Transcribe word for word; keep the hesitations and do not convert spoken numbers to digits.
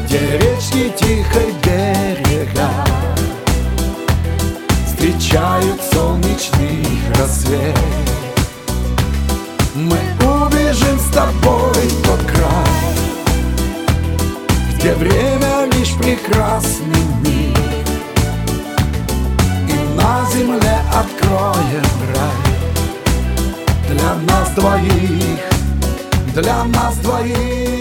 где речки тихой берега встречают солнечный рассвет. Мы убежим с тобой в тот край, где время лишь прекрасный миг, и на земле откроем рай для нас двоих, для нас двоих.